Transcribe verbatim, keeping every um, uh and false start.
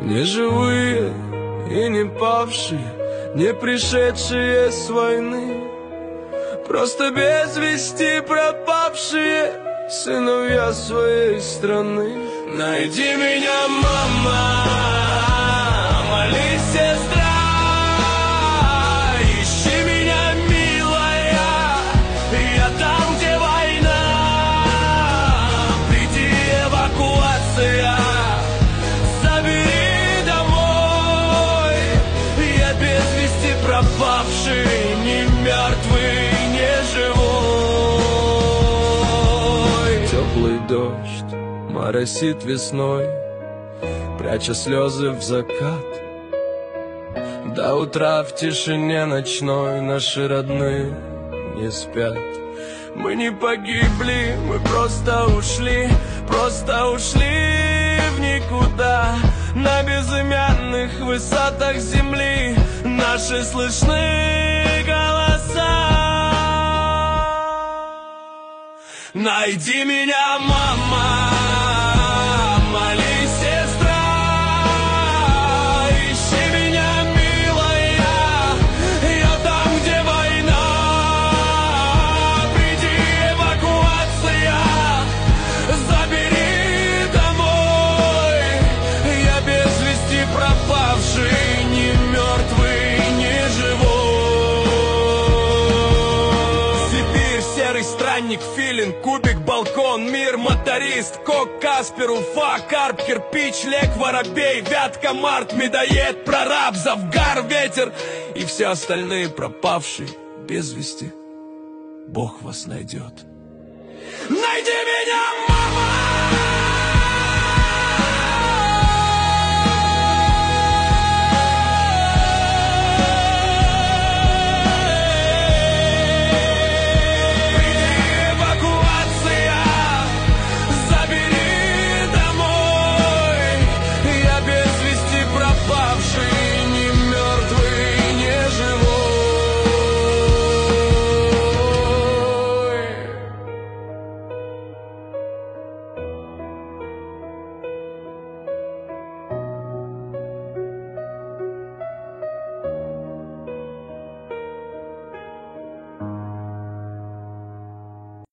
Не живые и не павшие, не пришедшие с войны, просто без вести пропавшие сыновья своей страны. Найди меня, мама, молись, сестра, ищи меня, милая, я там, где война. Приди, эвакуация, забери домой. Я без вести пропавший, не мертвый, не живой. Теплый дождь моросит весной, пряча слезы в закат. До утра в тишине ночной наши родные не спят. Мы не погибли, мы просто ушли, просто ушли в никуда. На безымянных высотах земли наши слышны голоса. Найди меня, мама, молись, сестра, ищи меня, милая, я там, где война. Приди, эвакуация, забери домой. Я без вести пропавший, не мертвый, не живой. Сибирь, серый странник, филин, кубик, балкон, мир, моторист, кок, Каспер, Уфа, карп, кирпич, лек, воробей, вятка, март, медоед, прораб, завгар, ветер и все остальные пропавшие без вести. Бог вас найдет. Найди меня!